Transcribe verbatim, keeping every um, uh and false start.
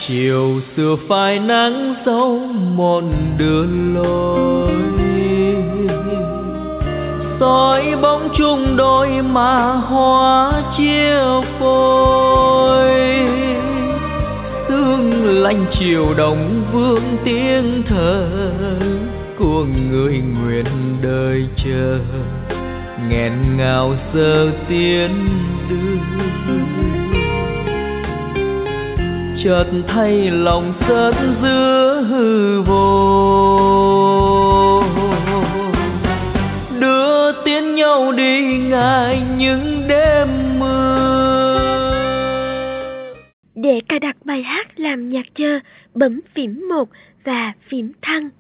chiều xưa phai nắng dấu một đường lối, soi bóng chung đôi mà hoa chia phôi. Sương lạnh chiều đông vương tiếng thở của người nguyện đời chờ, nghẹn ngào giờ tiến đưa. Chợt thay lòng sớt giữa hư vô, đưa tiến nhau đi ngại những đêm mưa. Để cài đặt bài hát làm nhạc chờ, bấm phím một và phím thăng.